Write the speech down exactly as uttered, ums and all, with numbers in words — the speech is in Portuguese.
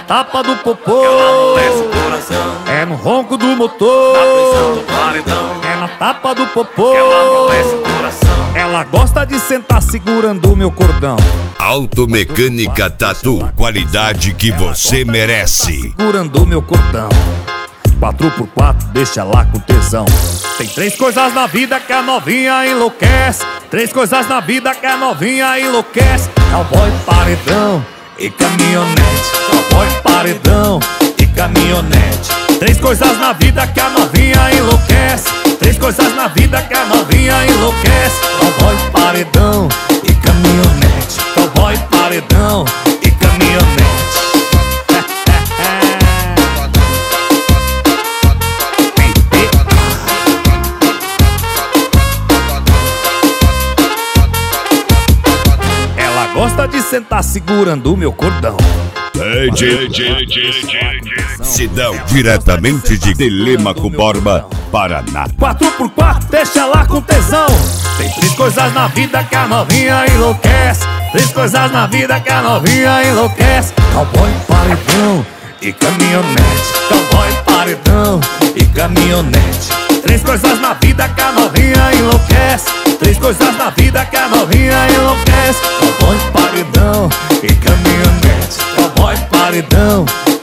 tapa do popô, ela amolece o coração. é no ronco do motor, na pressão do paredão, é na tapa do popô, ela amolece o coração. Ela gosta de sentar segurando o meu cordão. Automecânica Tatu, qualidade que você merece. Segurando o meu cordão. Quatro por quatro, deixa lá com tesão. Tem três coisas na vida que a novinha enlouquece. Três coisas na vida que a novinha enlouquece: cowboy, paredão e caminhonete. Cowboy, paredão e caminhonete. Três coisas na vida que a novinha enlouquece. Três coisas na vida que a novinha enlouquece: cowboy, paredão e caminhonete. Cowboy, paredão e caminhonete. Ela gosta de sentar segurando o meu cordão. Sidão, diretamente de Telêmaco Borba, Paraná. Quatro por quatro, deixa lá com tesão. Tem três coisas na vida que a novinha enlouquece. Três coisas na vida que a novinha enlouquece: cowboy, paredão e caminhonete. Cowboy, paredão e caminhonete. Três coisas na vida que a novinha enlouquece. Três coisas na vida que a novinha enlouquece: cowboy, paredão e caminhonete. Cowboy, paredão